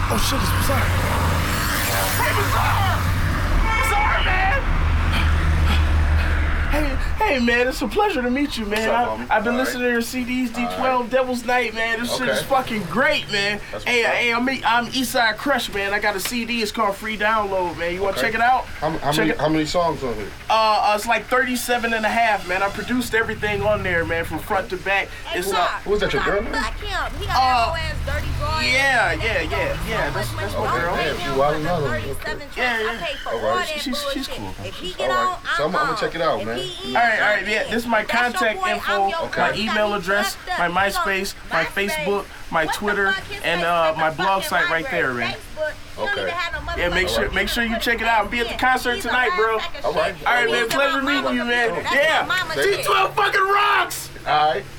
Oh shit, it's Bizarre. Hey, Bizarre! Bizarre, man! Hey, man, it's a pleasure to meet you, man. I've been listening to your CDs, D12, Devil's Night, man. This shit is fucking great, man. Hey, I'm Eastside Crush, man. I got a CD. It's called Free Download, man. You want to check it out? How many songs on here? It's like 37 and a half, man. I produced everything on there, man, from front to back. Hey, It's Who's that, your girl? Fuck him. He got that ass dirty drawing. Yeah. That's my girl. I pay for all that bullshit. She's cool. If he get on, So I'm gonna check it out, man. All right, yeah. This is my contact info, my email address, my MySpace, my Facebook, my Twitter, and my blog site right there, man. Okay. Yeah, make sure you check it out and be at the concert tonight, bro. All right, man. Pleasure meeting you, man. Yeah. D12 fucking rocks. All right.